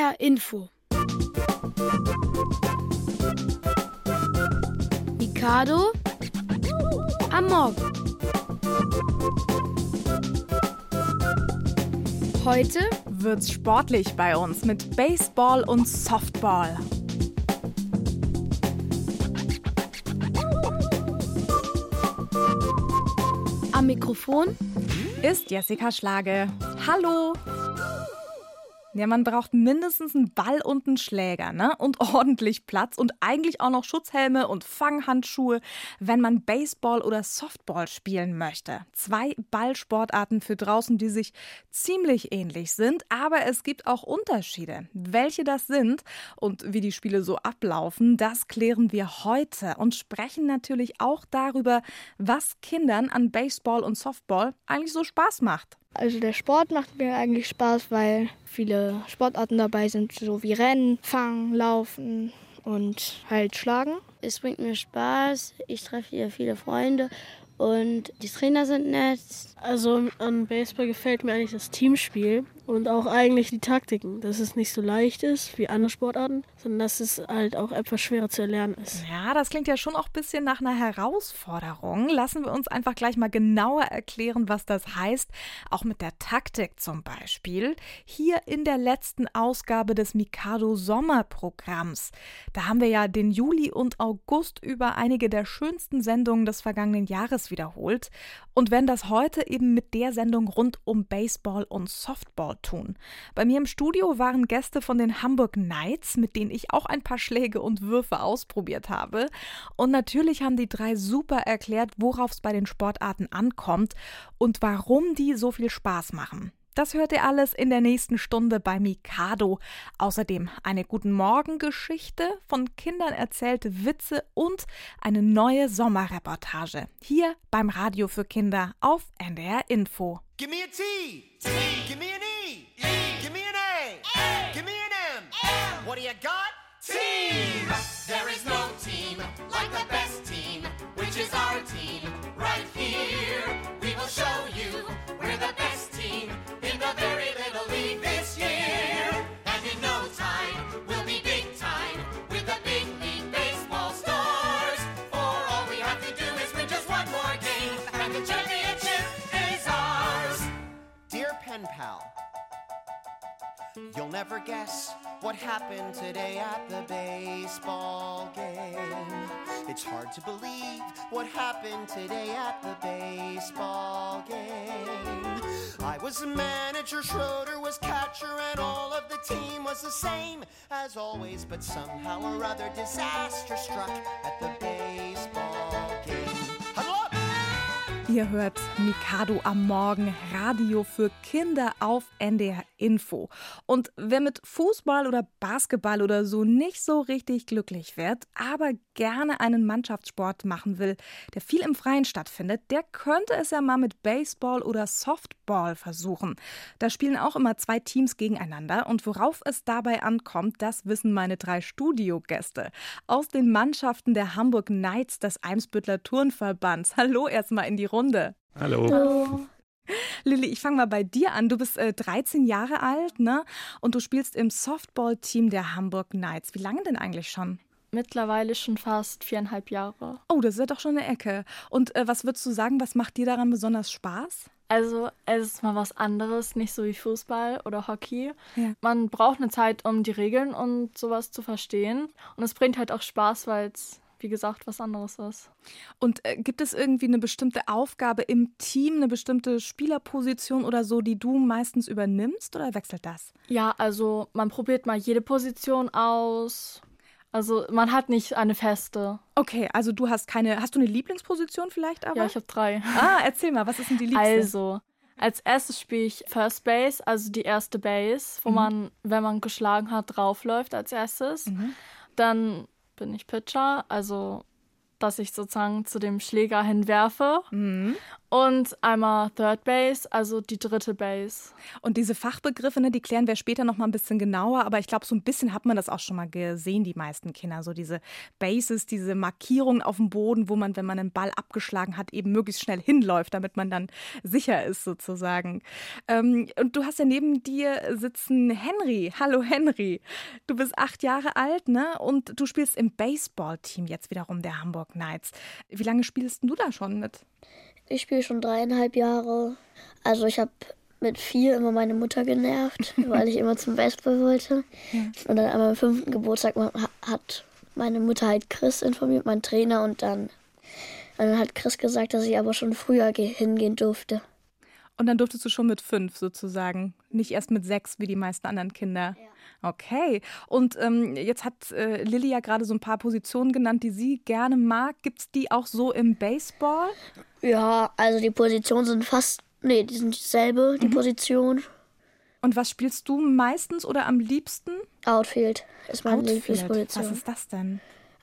NDR Info. Mikado am Morgen. Heute wird's sportlich bei uns mit Baseball und Softball. Am Mikrofon ist Jessica Schlage. Hallo! Ja, man braucht mindestens einen Ball und einen Schläger, ne? Und ordentlich Platz und eigentlich auch noch Schutzhelme und Fanghandschuhe, wenn man Baseball oder Softball spielen möchte. 2 Ballsportarten für draußen, die sich ziemlich ähnlich sind, aber es gibt auch Unterschiede. Welche das sind und wie die Spiele so ablaufen, das klären wir heute und sprechen natürlich auch darüber, was Kindern an Baseball und Softball eigentlich so Spaß macht. Also der Sport macht mir eigentlich Spaß, weil viele Sportarten dabei sind, so wie Rennen, Fangen, Laufen und halt Schlagen. Es bringt mir Spaß, ich treffe hier viele Freunde und die Trainer sind nett. Also an Baseball gefällt mir eigentlich das Teamspiel und auch eigentlich die Taktiken, dass es nicht so leicht ist wie andere Sportarten, sondern dass es halt auch etwas schwerer zu erlernen ist. Ja, das klingt ja schon auch ein bisschen nach einer Herausforderung. Lassen wir uns einfach gleich mal genauer erklären, was das heißt, auch mit der Taktik zum Beispiel. Hier in der letzten Ausgabe des Mikado Sommerprogramms. Da haben wir ja den Juli und August über einige der schönsten Sendungen des vergangenen Jahres wiederholt und werden das heute eben mit der Sendung rund um Baseball und Softball tun. Bei mir im Studio waren Gäste von den Hamburg Knights, mit denen ich auch ein paar Schläge und Würfe ausprobiert habe. Und natürlich haben die 3 super erklärt, worauf es bei den Sportarten ankommt und warum die so viel Spaß machen. Das hört ihr alles in der nächsten Stunde bei Mikado. Außerdem eine Guten-Morgen-Geschichte, von Kindern erzählte Witze und eine neue Sommerreportage. Hier beim Radio für Kinder auf NDR Info. Give me a T. T. Give me an E. E. Give me an A. Give me an M. What do you got? Team. There is no team like the best team, which is our team right here. We will show you we're the best team in the very little league this year. And in no time, we'll be big time with the big league baseball stars. For all we have to do is win just one more game, and the championship is ours. Dear Pen Pal, you'll never guess what happened today at the baseball game. It's hard to believe what happened today at the baseball game. I was the manager, Schroeder was catcher, and all of the team was the same as always. But somehow or other, disaster struck at the baseball game. Huddle up! Ihr hört Mikado am Morgen, Radio für Kinder auf NDR Info. Und wer mit Fußball oder Basketball oder so nicht so richtig glücklich wird, aber gerne einen Mannschaftssport machen will, der viel im Freien stattfindet, der könnte es ja mal mit Baseball oder Softball versuchen. Da spielen auch immer 2 Teams gegeneinander und worauf es dabei ankommt, das wissen meine 3 Studiogäste aus den Mannschaften der Hamburg Knights des Eimsbütteler Turnverbands. Hallo erstmal in die Runde. Hallo. Hallo. Lilly, ich fange mal bei dir an. Du bist 13 Jahre alt, ne? Und du spielst im Softball-Team der Hamburg Knights. Wie lange denn eigentlich schon? Mittlerweile schon fast 4,5 Jahre. Oh, das ist ja doch schon eine Ecke. Und was würdest du sagen, was macht dir daran besonders Spaß? Also es ist mal was anderes, nicht so wie Fußball oder Hockey. Ja. Man braucht eine Zeit, um die Regeln und sowas zu verstehen. Und es bringt halt auch Spaß, weil es, wie gesagt, was anderes ist. Und gibt es irgendwie eine bestimmte Aufgabe im Team, eine bestimmte Spielerposition oder so, die du meistens übernimmst oder wechselt das? Ja, also man probiert mal jede Position aus. Also man hat nicht eine feste. Okay, also hast du eine Lieblingsposition vielleicht aber? Ja, ich habe 3. Erzähl mal, was ist denn die liebste? Also, als erstes spiele ich First Base, also die erste Base, wo man, wenn man geschlagen hat, draufläuft als erstes. Dann bin ich Pitcher, also dass ich sozusagen zu dem Schläger hinwerfe. Und Und einmal Third Base, also die dritte Base. Und diese Fachbegriffe, ne, die klären wir später noch mal ein bisschen genauer. Aber ich glaube, so ein bisschen hat man das auch schon mal gesehen, die meisten Kinder. So diese Bases, diese Markierungen auf dem Boden, wo man, wenn man einen Ball abgeschlagen hat, eben möglichst schnell hinläuft, damit man dann sicher ist sozusagen. Und du hast ja neben dir sitzen Henry. Hallo Henry. Du bist 8 Jahre alt, ne? Und du spielst im Baseballteam jetzt wiederum der Hamburg Knights. Wie lange spielst du da schon mit? Ich spiele schon 3,5 Jahre. Also ich habe mit 4 immer meine Mutter genervt, weil ich immer zum Baseball wollte. Ja. Und dann an meinem 5. Geburtstag hat meine Mutter halt Chris informiert, mein Trainer. Und dann hat Chris gesagt, dass ich aber schon früher hingehen durfte. Und dann durftest du schon mit 5 sozusagen, nicht erst mit 6 wie die meisten anderen Kinder. Ja. Okay. Und jetzt hat Lilly ja gerade so ein paar Positionen genannt, die sie gerne mag. Gibt es die auch so im Baseball? Ja, also die Positionen sind die sind dieselbe, die Position. Und was spielst du meistens oder am liebsten? Outfield ist meine Lieblingsposition. Was ist das denn?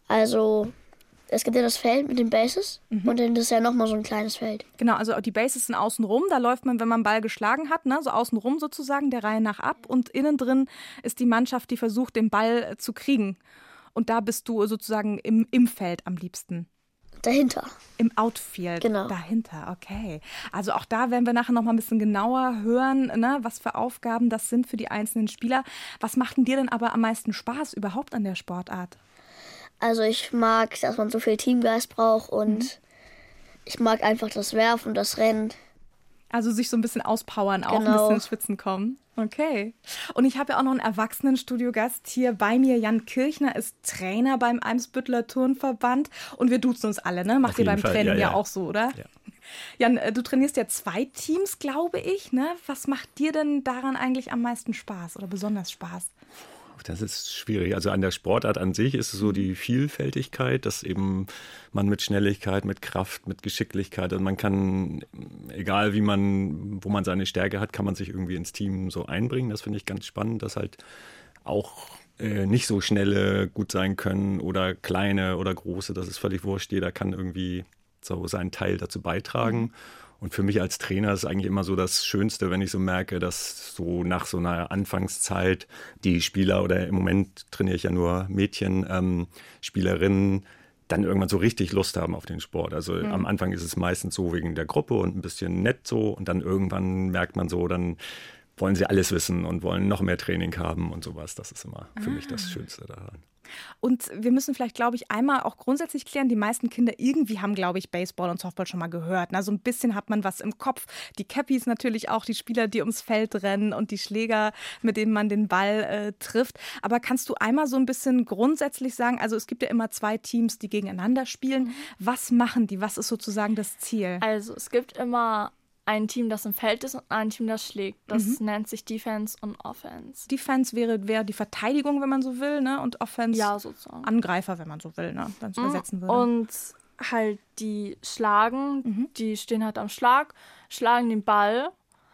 Also es gibt ja das Feld mit den Bases und dann ist ja nochmal so ein kleines Feld. Genau, also die Bases sind außenrum, da läuft man, wenn man einen Ball geschlagen hat, ne, so außenrum sozusagen, der Reihe nach ab. Und innen drin ist die Mannschaft, die versucht, den Ball zu kriegen. Und da bist du sozusagen im Feld am liebsten. Dahinter. Im Outfield. Genau. Dahinter, okay. Also auch da werden wir nachher noch mal ein bisschen genauer hören, ne, was für Aufgaben das sind für die einzelnen Spieler. Was macht denn dir denn aber am meisten Spaß überhaupt an der Sportart? Also ich mag, dass man so viel Teamgeist braucht und ich mag einfach das Werfen und das Rennen. Also sich so ein bisschen auspowern, auch ein bisschen ins Schwitzen kommen. Okay. Und ich habe ja auch noch einen Erwachsenenstudiogast hier bei mir. Jan Kirchner ist Trainer beim Eimsbütteler Turnverband. Und wir duzen uns alle, ne? Macht ihr beim Training ja auch so, oder? Ja. Jan, du trainierst ja 2 Teams, glaube ich, ne? Was macht dir denn daran eigentlich am meisten Spaß oder besonders Spaß? Das ist schwierig. Also an der Sportart an sich ist es so die Vielfältigkeit, dass eben man mit Schnelligkeit, mit Kraft, mit Geschicklichkeit, und man kann, egal wo man seine Stärke hat, kann man sich irgendwie ins Team so einbringen. Das finde ich ganz spannend, dass halt auch nicht so schnelle gut sein können oder kleine oder große, das ist völlig wurscht. Jeder kann irgendwie so seinen Teil dazu beitragen. Und für mich als Trainer ist eigentlich immer so das Schönste, wenn ich so merke, dass so nach so einer Anfangszeit die Spieler, oder im Moment trainiere ich ja nur Mädchen, Spielerinnen, dann irgendwann so richtig Lust haben auf den Sport. Also am Anfang ist es meistens so wegen der Gruppe und ein bisschen nett so. Und dann irgendwann merkt man so, dann wollen sie alles wissen und wollen noch mehr Training haben und sowas. Das ist immer für mich das Schönste daran. Und wir müssen vielleicht, glaube ich, einmal auch grundsätzlich klären, die meisten Kinder irgendwie haben, glaube ich, Baseball und Softball schon mal gehört. Na, so ein bisschen hat man was im Kopf. Die Cappies natürlich auch, die Spieler, die ums Feld rennen und die Schläger, mit denen man den Ball trifft. Aber kannst du einmal so ein bisschen grundsätzlich sagen, also es gibt ja immer 2 Teams, die gegeneinander spielen. Was machen die? Was ist sozusagen das Ziel? Also es gibt immer ein Team, das im Feld ist und ein Team, das schlägt. Das nennt sich Defense und Offense. Defense wäre die Verteidigung, wenn man so will, ne? Und Offense ja, sozusagen. Angreifer, wenn man so will, ne? Wenn es übersetzen würde. Und halt die schlagen, die stehen halt am Schlag, schlagen den Ball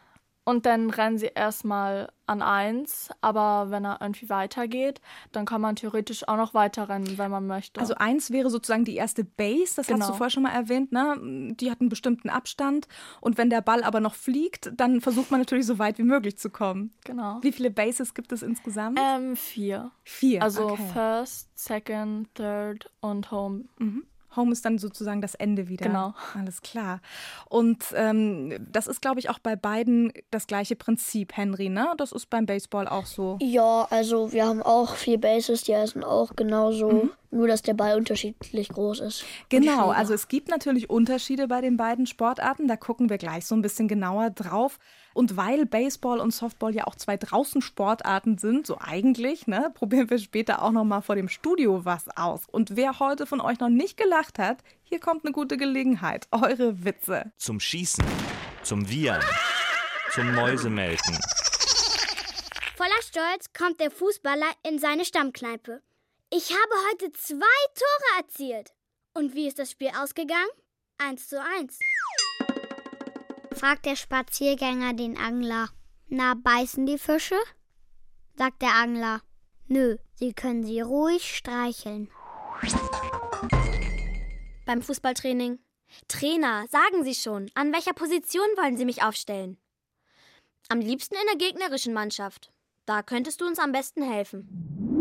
und dann rennen sie erstmal an 1. Aber wenn er irgendwie weitergeht, dann kann man theoretisch auch noch weiter rennen, wenn man möchte. Also 1 wäre sozusagen die erste Base, das hast du vorher schon mal erwähnt, ne? Die hat einen bestimmten Abstand. Und wenn der Ball aber noch fliegt, dann versucht man natürlich so weit wie möglich zu kommen. Genau. Wie viele Bases gibt es insgesamt? 4. 4, also okay. First, Second, Third und Home. Home ist dann sozusagen das Ende wieder. Genau. Alles klar. Und das ist, glaube ich, auch bei beiden das gleiche Prinzip, Henry, ne? Das ist beim Baseball auch so. Ja, also wir haben auch 4 Bases, die heißen auch genauso, nur dass der Ball unterschiedlich groß ist. Genau, also es gibt natürlich Unterschiede bei den beiden Sportarten, da gucken wir gleich so ein bisschen genauer drauf. Und weil Baseball und Softball ja auch 2 Draußensportarten sind, so eigentlich, ne, probieren wir später auch noch mal vor dem Studio was aus. Und wer heute von euch noch nicht gelacht hat, hier kommt eine gute Gelegenheit. Eure Witze. Zum Schießen, zum Wiehern, zum Mäusemelken. Voller Stolz kommt der Fußballer in seine Stammkneipe. Ich habe heute 2 Tore erzielt. Und wie ist das Spiel ausgegangen? 1:1. Fragt der Spaziergänger den Angler. Na, beißen die Fische? Sagt der Angler. Nö, Sie können sie ruhig streicheln. Beim Fußballtraining. Trainer, sagen Sie schon, an welcher Position wollen Sie mich aufstellen? Am liebsten in der gegnerischen Mannschaft. Da könntest du uns am besten helfen.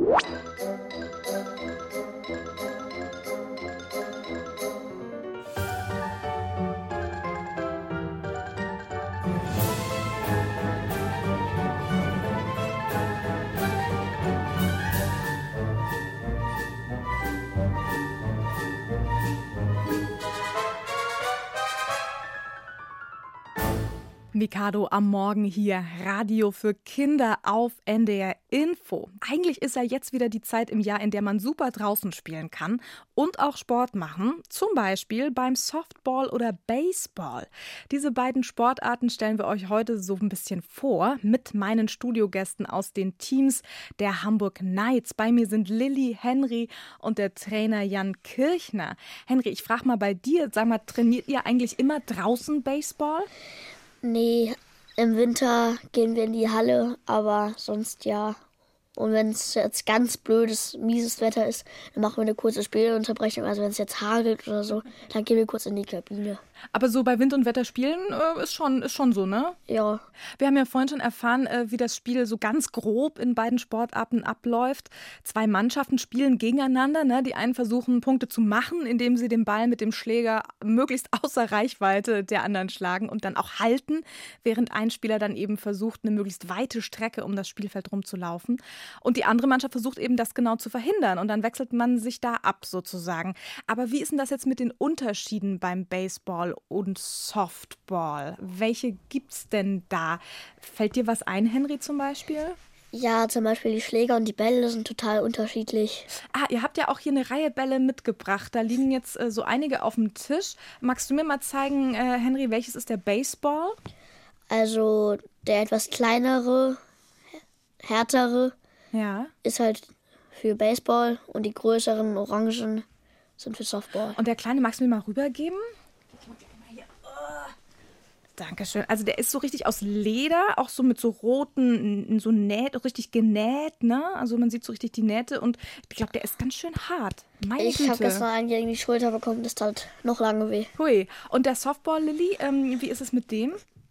Mikado am Morgen hier, Radio für Kinder auf NDR Info. Eigentlich ist ja jetzt wieder die Zeit im Jahr, in der man super draußen spielen kann und auch Sport machen, zum Beispiel beim Softball oder Baseball. Diese beiden Sportarten stellen wir euch heute so ein bisschen vor mit meinen Studiogästen aus den Teams der Hamburg Knights. Bei mir sind Lilly, Henry und der Trainer Jan Kirchner. Henry, ich frage mal bei dir, sag mal, trainiert ihr eigentlich immer draußen Baseball? Nee, im Winter gehen wir in die Halle, aber sonst ja. Und wenn es jetzt ganz blödes, mieses Wetter ist, dann machen wir eine kurze Spielunterbrechung. Also wenn es jetzt hagelt oder so, dann gehen wir kurz in die Kabine. Aber so bei Wind und Wetter spielen ist schon so, ne? Ja. Wir haben ja vorhin schon erfahren, wie das Spiel so ganz grob in beiden Sportarten abläuft. 2 Mannschaften spielen gegeneinander, ne? Die einen versuchen, Punkte zu machen, indem sie den Ball mit dem Schläger möglichst außer Reichweite der anderen schlagen und dann auch halten, während ein Spieler dann eben versucht, eine möglichst weite Strecke um das Spielfeld rumzulaufen. Und die andere Mannschaft versucht eben, das genau zu verhindern. Und dann wechselt man sich da ab sozusagen. Aber wie ist denn das jetzt mit den Unterschieden beim Baseball und Softball? Welche gibt's denn da? Fällt dir was ein, Henry, zum Beispiel? Ja, zum Beispiel die Schläger und die Bälle sind total unterschiedlich. Ihr habt ja auch hier eine Reihe Bälle mitgebracht. Da liegen jetzt so einige auf dem Tisch. Magst du mir mal zeigen, Henry, welches ist der Baseball? Also der etwas kleinere, härtere ist halt für Baseball und die größeren Orangen sind für Softball. Und der kleine, magst du mir mal rübergeben? Dankeschön. Also der ist so richtig aus Leder, auch so mit so roten, so richtig genäht, ne? Also man sieht so richtig die Nähte und ich glaube, der ist ganz schön hart. Meine Güte. Ich habe gestern einen gegen die Schulter bekommen, das tat noch lange weh. Hui. Und der Softball, Lilly, wie ist es mit dem?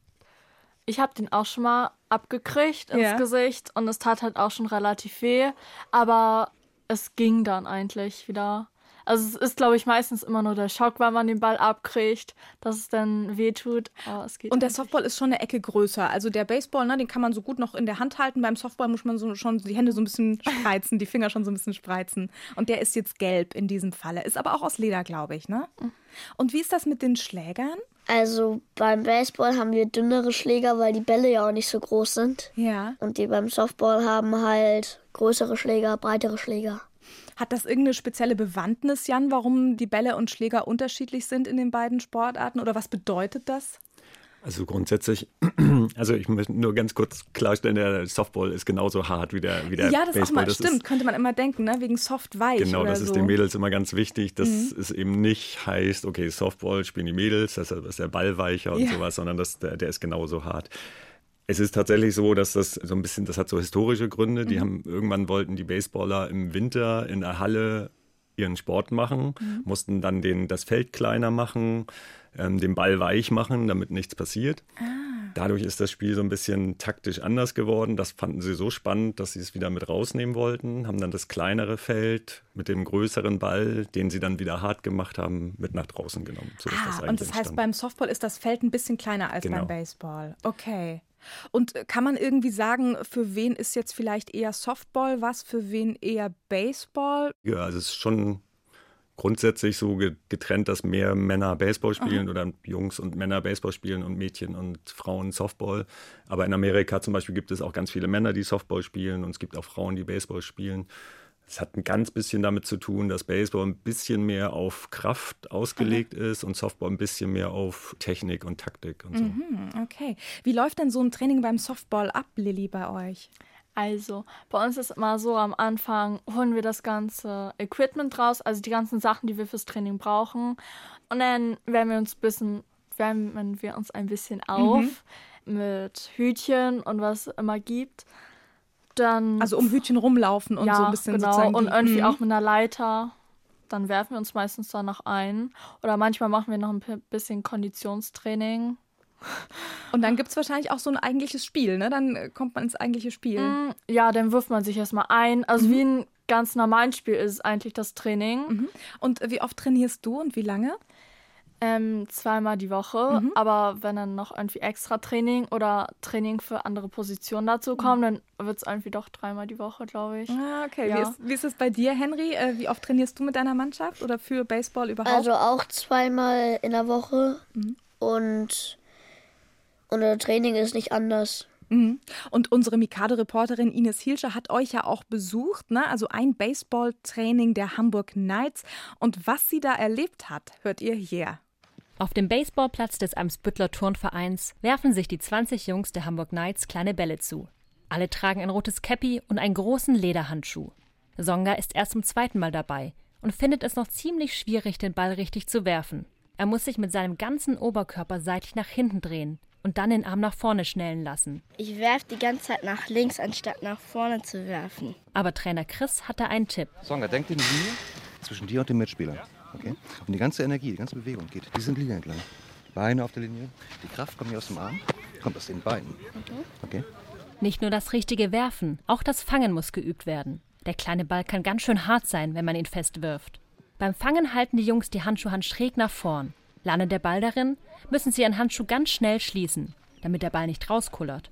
Ich habe den auch schon mal abgekriegt ins Gesicht und es tat halt auch schon relativ weh, aber es ging dann eigentlich wieder. Also es ist, glaube ich, meistens immer nur der Schock, weil man den Ball abkriegt, dass es dann weh tut. Aber es geht. Und der Softball ist schon eine Ecke größer. Also der Baseball, ne, den kann man so gut noch in der Hand halten. Beim Softball muss man schon die Hände so ein bisschen spreizen, die Finger schon so ein bisschen spreizen. Und der ist jetzt gelb in diesem Falle. Ist aber auch aus Leder, glaube ich, ne? Und wie ist das mit den Schlägern? Also beim Baseball haben wir dünnere Schläger, weil die Bälle ja auch nicht so groß sind. Ja. Und die beim Softball haben halt größere Schläger, breitere Schläger. Hat das irgendeine spezielle Bewandtnis, Jan, warum die Bälle und Schläger unterschiedlich sind in den beiden Sportarten? Oder was bedeutet das? Also grundsätzlich, also ich möchte nur ganz kurz klarstellen, der Softball ist genauso hart wie der Baseball. Ja, das auch mal, stimmt, könnte man immer denken, ne? Wegen soft-weich Genau, oder das ist so. den Mädels immer ganz wichtig, dass es eben nicht heißt, okay, Softball spielen die Mädels, das ist der Ball weicher und sowas, sondern der ist genauso hart. Es ist tatsächlich so, dass das so ein bisschen, das hat so historische Gründe. Die irgendwann wollten die Baseballer im Winter in der Halle ihren Sport machen, mussten dann das Feld kleiner machen, den Ball weich machen, damit nichts passiert. Dadurch ist das Spiel so ein bisschen taktisch anders geworden. Das fanden sie so spannend, dass sie es wieder mit rausnehmen wollten, haben dann das kleinere Feld mit dem größeren Ball, den sie dann wieder hart gemacht haben, mit nach draußen genommen. So ist das eigentlich und das heißt, beim Softball ist das Feld ein bisschen kleiner als beim Baseball. Okay. Und kann man irgendwie sagen, für wen ist jetzt vielleicht eher Softball was, für wen eher Baseball? Ja, also es ist schon grundsätzlich so getrennt, dass mehr Männer Baseball spielen oder Jungs und Männer Baseball spielen und Mädchen und Frauen Softball. Aber in Amerika zum Beispiel gibt es auch ganz viele Männer, die Softball spielen und es gibt auch Frauen, die Baseball spielen. Es hat ein ganz bisschen damit zu tun, dass Baseball ein bisschen mehr auf Kraft ausgelegt ist und Softball ein bisschen mehr auf Technik und Taktik und so. Okay. Wie läuft denn so ein Training beim Softball ab, Lilly, bei euch? Also, bei uns ist es immer so, am Anfang holen wir das ganze Equipment raus, also die ganzen Sachen, die wir fürs Training brauchen. Und dann wärmen wir uns ein bisschen auf mit Hütchen und was es immer gibt. Dann, also um Hütchen rumlaufen und so ein bisschen genau, sozusagen. Und irgendwie auch mit einer Leiter dann werfen wir uns meistens danach ein. Oder manchmal machen wir noch ein bisschen Konditionstraining. Und dann gibt es wahrscheinlich auch so ein eigentliches Spiel, ne? Dann kommt man ins eigentliche Spiel. Ja, dann wirft man sich erstmal ein. Also wie ein ganz normales Spiel ist eigentlich das Training. Und wie oft trainierst du und wie lange? 2-mal die Woche. Aber wenn dann noch irgendwie extra Training oder Training für andere Positionen dazu kommen, dann wird es irgendwie doch 3-mal die Woche, glaube ich. Ah, okay. Ja. Wie ist es bei dir, Henry? Wie oft trainierst du mit deiner Mannschaft oder für Baseball überhaupt? Also auch 2-mal in der Woche und das Training ist nicht anders. Und unsere Mikado-Reporterin Ines Hielscher hat euch ja auch besucht, ne? Also ein Baseball-Training der Hamburg Knights. Und was sie da erlebt hat, hört ihr hier. Auf dem Baseballplatz des Eimsbütteler Turnvereins werfen sich die 20 Jungs der Hamburg Knights kleine Bälle zu. Alle tragen ein rotes Käppi und einen großen Lederhandschuh. Songa ist erst zum 2. Mal dabei und findet es noch ziemlich schwierig, den Ball richtig zu werfen. Er muss sich mit seinem ganzen Oberkörper seitlich nach hinten drehen und dann den Arm nach vorne schnellen lassen. Ich werfe die ganze Zeit nach links, anstatt nach vorne zu werfen. Aber Trainer Chris hat da einen Tipp. Songa, denk dir eine Linie zwischen dir und dem Mitspieler. Okay? Und die ganze Energie, die ganze Bewegung geht diese Linie entlang. Beine auf der Linie. Die Kraft kommt nicht aus dem Arm, kommt aus den Beinen. Okay? Nicht nur das richtige Werfen, auch das Fangen muss geübt werden. Der kleine Ball kann ganz schön hart sein, wenn man ihn festwirft. Beim Fangen halten die Jungs die Handschuhhand schräg nach vorn. Landet der Ball darin, müssen sie ihren Handschuh ganz schnell schließen, damit der Ball nicht rauskullert.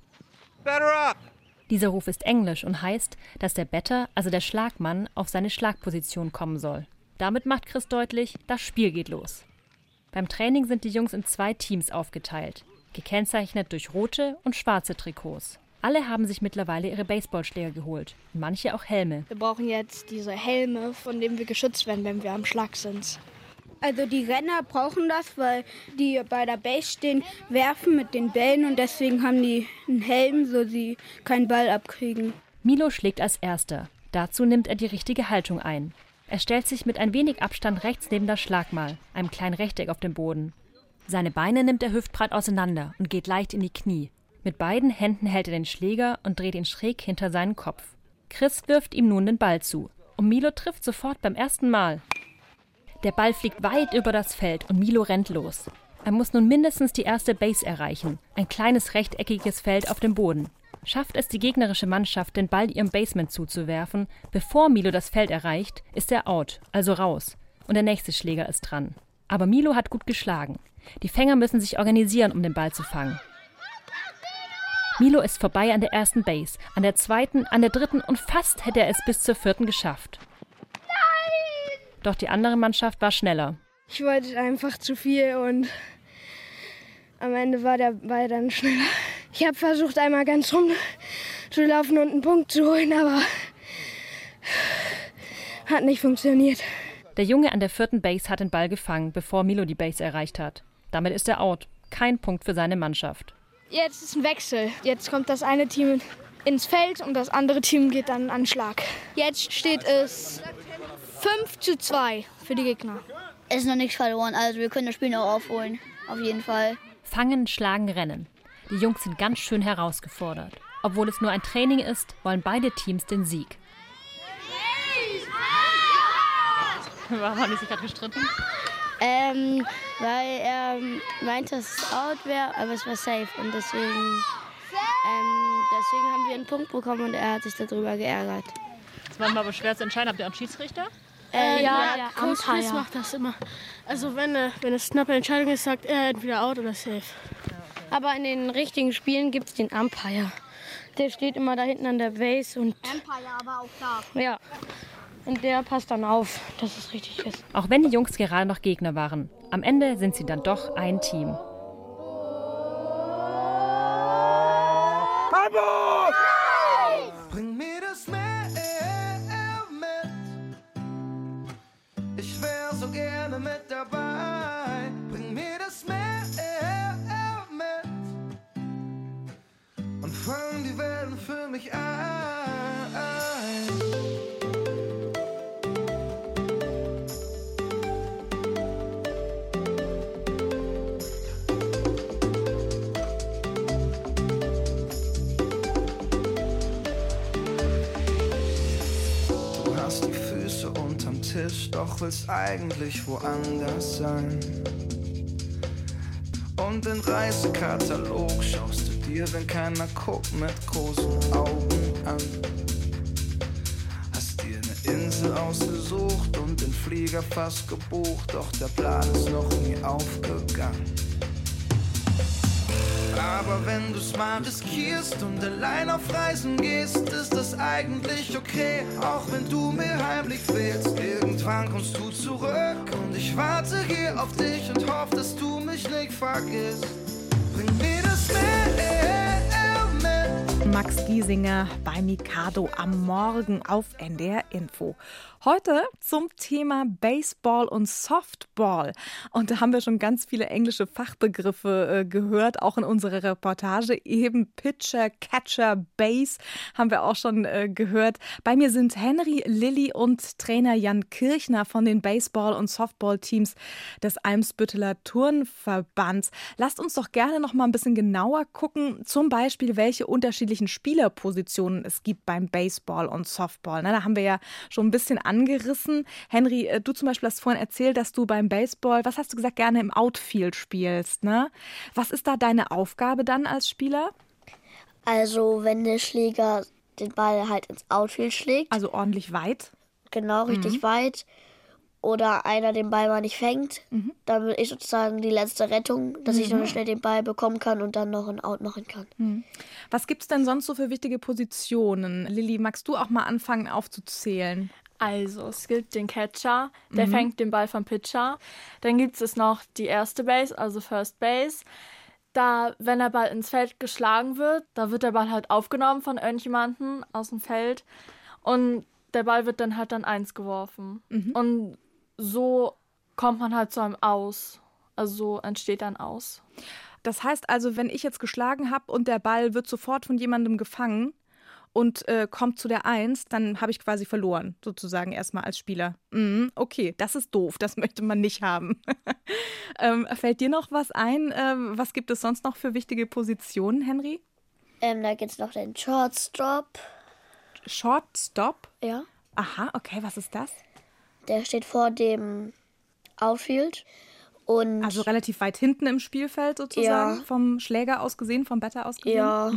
Dieser Ruf ist Englisch und heißt, dass der Batter, also der Schlagmann, auf seine Schlagposition kommen soll. Damit macht Chris deutlich, das Spiel geht los. Beim Training sind die Jungs in 2 Teams aufgeteilt, gekennzeichnet durch rote und schwarze Trikots. Alle haben sich mittlerweile ihre Baseballschläger geholt, manche auch Helme. Wir brauchen jetzt diese Helme, von denen wir geschützt werden, wenn wir am Schlag sind. Also die Renner brauchen das, weil die bei der Base stehen, werfen mit den Bällen und deswegen haben die einen Helm, so sie keinen Ball abkriegen. Milo schlägt als Erster. Dazu nimmt er die richtige Haltung ein. Er stellt sich mit ein wenig Abstand rechts neben das Schlagmal, einem kleinen Rechteck auf dem Boden. Seine Beine nimmt er hüftbreit auseinander und geht leicht in die Knie. Mit beiden Händen hält er den Schläger und dreht ihn schräg hinter seinen Kopf. Chris wirft ihm nun den Ball zu. Und Milo trifft sofort beim ersten Mal. Der Ball fliegt weit über das Feld und Milo rennt los. Er muss nun mindestens die erste Base erreichen, ein kleines rechteckiges Feld auf dem Boden. Schafft es die gegnerische Mannschaft, den Ball ihrem Baseman zuzuwerfen, bevor Milo das Feld erreicht, ist er out, also raus. Und der nächste Schläger ist dran. Aber Milo hat gut geschlagen. Die Fänger müssen sich organisieren, um den Ball zu fangen. Milo ist vorbei an der ersten Base, an der zweiten, an der dritten und fast hätte er es bis zur 4. geschafft. Nein! Doch die andere Mannschaft war schneller. Ich wollte einfach zu viel und am Ende war der Ball dann schneller. Ich habe versucht, einmal ganz rum zu laufen und einen Punkt zu holen, aber hat nicht funktioniert. Der Junge an der 4. Base hat den Ball gefangen, bevor Milo die Base erreicht hat. Damit ist er out. Kein Punkt für seine Mannschaft. Jetzt ist ein Wechsel. Jetzt kommt das eine Team ins Feld und das andere Team geht dann an Schlag. Jetzt steht es 5:2 für die Gegner. Es ist noch nichts verloren, also wir können das Spiel noch aufholen. Auf jeden Fall. Fangen, schlagen, rennen. Die Jungs sind ganz schön herausgefordert. Obwohl es nur ein Training ist, wollen beide Teams den Sieg. Haben die sich gerade gestritten? Weil er meinte, dass es out wäre, aber es war safe. Und deswegen haben wir einen Punkt bekommen und er hat sich darüber geärgert. Das war aber schwer zu entscheiden. Habt ihr auch einen Schiedsrichter? Ja, Coach Chris macht das immer. Also wenn es knappe Entscheidung ist, sagt er entweder out oder safe. Aber in den richtigen Spielen gibt es den Umpire. Der steht immer da hinten an der Base und Umpire aber auch da. ja. Und der passt dann auf, dass es richtig ist. Auch wenn die Jungs gerade noch Gegner waren, am Ende sind sie dann doch ein Team. Hamburg! Bring mir das Meer mit. Ich wär so gerne mit dabei. Bring mir das Meer mit. Und fang die Wellen für mich ein. Tisch, doch willst eigentlich woanders sein. Und den Reisekatalog schaust du dir, wenn keiner guckt, mit großen Augen an. Hast dir eine Insel ausgesucht und den Flieger fast gebucht, doch der Plan ist noch nie aufgegangen. Aber wenn du's mal riskierst und allein auf Reisen gehst, ist das eigentlich okay, auch wenn du mir heimlich fehlst. Irgendwann kommst du zurück und ich warte hier auf dich und hoffe, dass du mich nicht vergisst. Bring mir das mit. Max Giesinger bei Mikado am Morgen auf NDR Info. Heute zum Thema Baseball und Softball. Und da haben wir schon ganz viele englische Fachbegriffe gehört, auch in unserer Reportage. Eben Pitcher, Catcher, Base haben wir auch schon gehört. Bei mir sind Henry, Lilly und Trainer Jan Kirchner von den Baseball- und Softball-Teams des Eimsbütteler Turnverbands. Lasst uns doch gerne noch mal ein bisschen genauer gucken, zum Beispiel, welche unterschiedlichen Spielerpositionen es gibt beim Baseball und Softball. Da haben wir ja schon ein bisschen angerissen. Henry, du zum Beispiel hast vorhin erzählt, dass du beim Baseball, was hast du gesagt, gerne im Outfield spielst, ne? Was ist da deine Aufgabe dann als Spieler? Also wenn der Schläger den Ball halt ins Outfield schlägt. Also ordentlich weit? Genau, richtig weit. Oder einer den Ball mal nicht fängt, dann bin ich sozusagen die letzte Rettung, dass ich noch schnell den Ball bekommen kann und dann noch ein Out machen kann. Was gibt es denn sonst so für wichtige Positionen? Lilly, magst du auch mal anfangen aufzuzählen? Also, es gibt den Catcher, der fängt den Ball vom Pitcher. Dann gibt es noch die erste Base, also First Base. Da, wenn der Ball ins Feld geschlagen wird, da wird der Ball halt aufgenommen von irgendjemandem aus dem Feld. Und der Ball wird dann halt dann 1 geworfen. Und so kommt man halt zu einem Aus. Also so entsteht ein Aus. Das heißt also, wenn ich jetzt geschlagen habe und der Ball wird sofort von jemandem gefangen und kommt zu der 1, dann habe ich quasi verloren, sozusagen erstmal als Spieler. Okay, das ist doof, das möchte man nicht haben. Fällt dir noch was ein? Was gibt es sonst noch für wichtige Positionen, Henry? Da gibt es noch den Shortstop. Shortstop? Ja. Aha, okay, was ist das? Der steht vor dem Outfield. Und also relativ weit hinten im Spielfeld sozusagen, vom Schläger aus gesehen, vom Batter aus gesehen? Ja.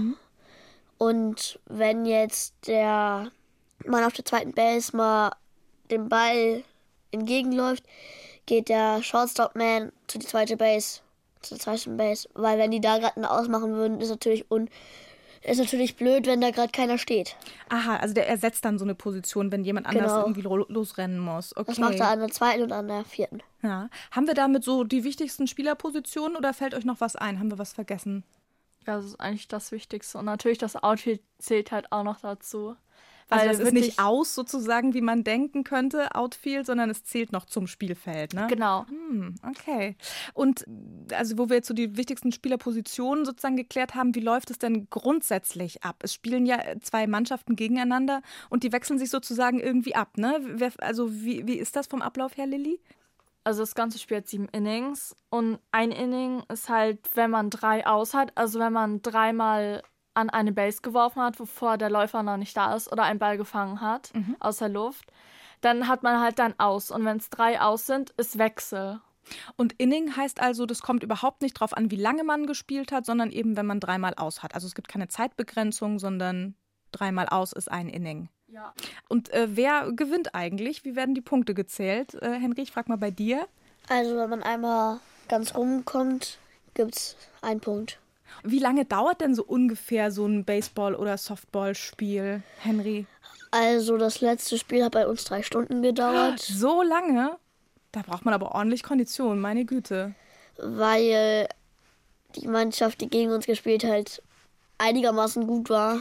Und wenn jetzt der Mann auf der zweiten Base mal dem Ball entgegenläuft, geht der Shortstop-Man zur zweiten Base. Weil wenn die da gerade einen Ausmachen würden, ist natürlich blöd, wenn da gerade keiner steht. Aha, also der ersetzt dann so eine Position, wenn jemand anders irgendwie losrennen muss. Okay. Das macht er an der zweiten und an der vierten. Ja. Haben wir damit so die wichtigsten Spielerpositionen oder fällt euch noch was ein? Haben wir was vergessen? Ja, das ist eigentlich das Wichtigste. Und natürlich das Outfield zählt halt auch noch dazu. Also das ist nicht aus sozusagen, wie man denken könnte, Outfield, sondern es zählt noch zum Spielfeld, ne? Genau. Okay. Und also wo wir jetzt so die wichtigsten Spielerpositionen sozusagen geklärt haben, wie läuft es denn grundsätzlich ab? Es spielen ja 2 Mannschaften gegeneinander und die wechseln sich sozusagen irgendwie ab, ne? Also wie ist das vom Ablauf her, Lilly? Also das ganze Spiel hat 7 Innings und ein Inning ist halt, wenn man 3 aus hat, also wenn man 3-mal an eine Base geworfen hat, bevor der Läufer noch nicht da ist oder einen Ball gefangen hat aus der Luft, dann hat man halt dann aus. Und wenn es 3 aus sind, ist Wechsel. Und Inning heißt also, das kommt überhaupt nicht drauf an, wie lange man gespielt hat, sondern eben, wenn man 3-mal aus hat. Also es gibt keine Zeitbegrenzung, sondern 3-mal aus ist ein Inning. Ja. Und wer gewinnt eigentlich? Wie werden die Punkte gezählt? Henry, ich frage mal bei dir. Also wenn man einmal ganz rumkommt, gibt es 1 Punkt. Wie lange dauert denn so ungefähr so ein Baseball- oder Softball-Spiel, Henry? Also das letzte Spiel hat bei uns 3 Stunden gedauert. So lange? Da braucht man aber ordentlich Kondition, meine Güte. Weil die Mannschaft, die gegen uns gespielt hat, einigermaßen gut war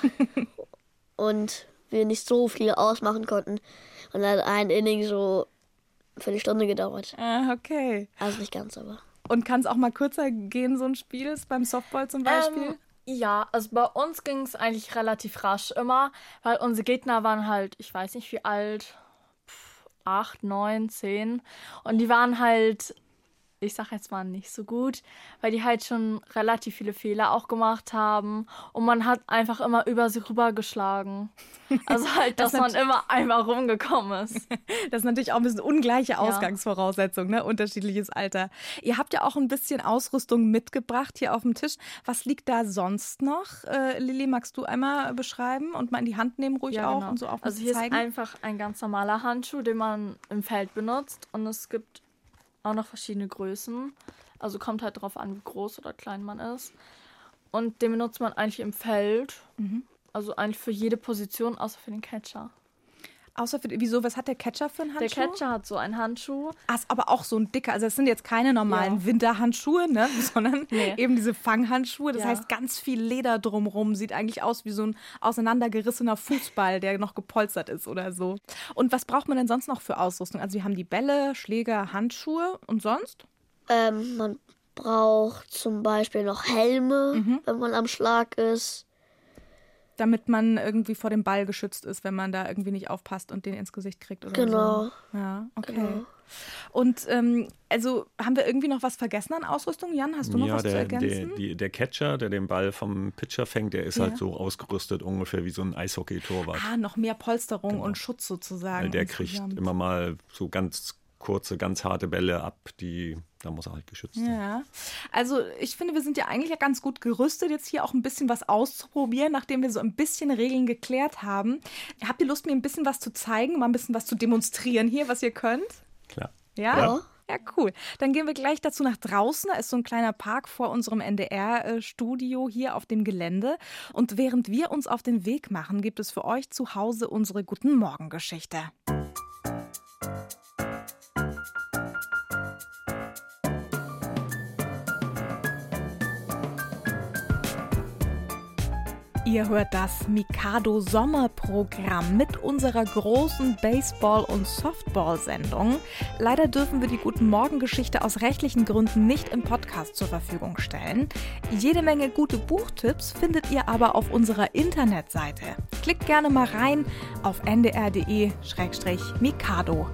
und wir nicht so viel ausmachen konnten. Und dann hat ein Inning so eine Viertelstunde gedauert. Ah, okay. Also nicht ganz, aber... Und kann es auch mal kürzer gehen, so ein Spiel, beim Softball zum Beispiel? Ja, also bei uns ging es eigentlich relativ rasch immer, weil unsere Gegner waren halt, ich weiß nicht wie alt, 8, 9, 10. Und die waren halt ich sag jetzt mal nicht so gut, weil die halt schon relativ viele Fehler auch gemacht haben und man hat einfach immer über sie rübergeschlagen. Also halt, dass man immer einmal rumgekommen ist. Das ist natürlich auch ein bisschen ungleiche Ausgangsvoraussetzungen, ne? Unterschiedliches Alter. Ihr habt ja auch ein bisschen Ausrüstung mitgebracht hier auf dem Tisch. Was liegt da sonst noch? Lilly, magst du einmal beschreiben und mal in die Hand nehmen ruhig auch und so auch also hier zeigen? ist einfach ein ganz normaler Handschuh, den man im Feld benutzt und es gibt auch noch verschiedene Größen. Also kommt halt drauf an, wie groß oder klein man ist. Und den benutzt man eigentlich im Feld. Also eigentlich für jede Position, außer für den Catcher. Wieso, was hat der Catcher für einen Handschuh? Der Catcher hat so einen Handschuh. Ist aber auch so ein dicker, also es sind jetzt keine normalen Winterhandschuhe, ne, sondern eben diese Fanghandschuhe. Das heißt, ganz viel Leder drumrum. Sieht eigentlich aus wie so ein auseinandergerissener Fußball, der noch gepolstert ist oder so. Und was braucht man denn sonst noch für Ausrüstung? Also wir haben die Bälle, Schläger, Handschuhe und sonst? Man braucht zum Beispiel noch Helme, wenn man am Schlag ist. Damit man irgendwie vor dem Ball geschützt ist, wenn man da irgendwie nicht aufpasst und den ins Gesicht kriegt oder genau. so. Ja, okay. Genau. Und also haben wir irgendwie noch was vergessen an Ausrüstung? Jan, hast du noch was zu ergänzen? Der Catcher, der den Ball vom Pitcher fängt, der ist halt so ausgerüstet ungefähr wie so ein Eishockey-Torwart. Noch mehr Polsterung und Schutz sozusagen. Weil der kriegt immer mal so ganz kurze, ganz harte Bälle ab, da muss er halt geschützt sein. Ja, also ich finde, wir sind ja eigentlich ganz gut gerüstet, jetzt hier auch ein bisschen was auszuprobieren, nachdem wir so ein bisschen Regeln geklärt haben. Habt ihr Lust, mir ein bisschen was zu zeigen, mal ein bisschen was zu demonstrieren hier, was ihr könnt? Klar. Ja? Ja, cool. Dann gehen wir gleich dazu nach draußen. Da ist so ein kleiner Park vor unserem NDR-Studio hier auf dem Gelände. Und während wir uns auf den Weg machen, gibt es für euch zu Hause unsere Guten Morgen-Geschichte. Ihr hört das Mikado Sommerprogramm mit unserer großen Baseball- und Softball-Sendung. Leider dürfen wir die Guten Morgen-Geschichte aus rechtlichen Gründen nicht im Podcast zur Verfügung stellen. Jede Menge gute Buchtipps findet ihr aber auf unserer Internetseite. Klickt gerne mal rein auf ndr.de/Mikado.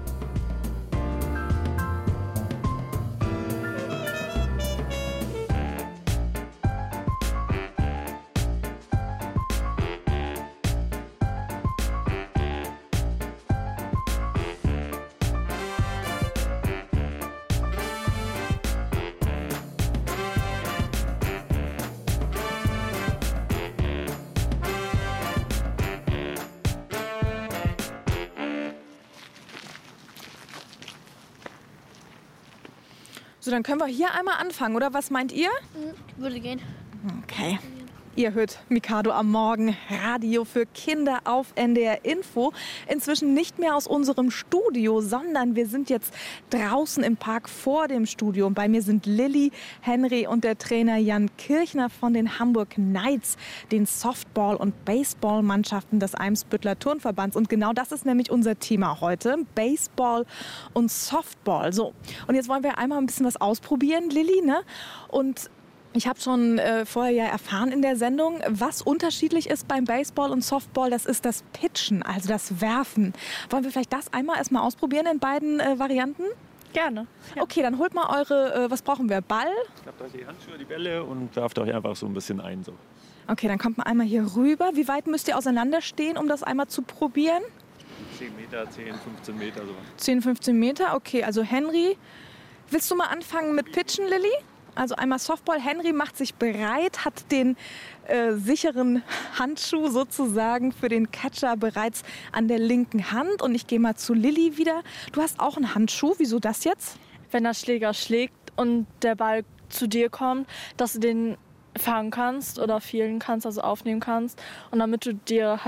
So, dann können wir hier einmal anfangen, oder? Was meint ihr? Würde gehen. Okay. Ihr hört Mikado am Morgen, Radio für Kinder auf NDR Info. Inzwischen nicht mehr aus unserem Studio, sondern wir sind jetzt draußen im Park vor dem Studio. Und bei mir sind Lilly, Henry und der Trainer Jan Kirchner von den Hamburg Knights, den Softball- und Baseball-Mannschaften des Eimsbütteler Turnverbands. Und genau das ist nämlich unser Thema heute, Baseball und Softball. So, und jetzt wollen wir einmal ein bisschen was ausprobieren, Lilly, ne? Und ich habe schon vorher ja erfahren in der Sendung, was unterschiedlich ist beim Baseball und Softball, das ist das Pitchen, also das Werfen. Wollen wir vielleicht das einmal erstmal ausprobieren in beiden Varianten? Gerne. Ja. Okay, dann holt mal eure, was brauchen wir, Ball? Schnappt euch die Handschuhe, die Bälle und werft euch einfach so ein bisschen ein. So. Okay, dann kommt mal einmal hier rüber. Wie weit müsst ihr auseinanderstehen, um das einmal zu probieren? 10 Meter, 10, 15 Meter so. 10, 15 Meter, okay. Also Henry, willst du mal anfangen mit Pitchen, Lilly? Also einmal Softball. Henry macht sich bereit, hat den sicheren Handschuh sozusagen für den Catcher bereits an der linken Hand. Und ich gehe mal zu Lilly wieder. Du hast auch einen Handschuh. Wieso das jetzt? Wenn der Schläger schlägt und der Ball zu dir kommt, dass du den fangen kannst oder fielen kannst, also aufnehmen kannst. Und damit du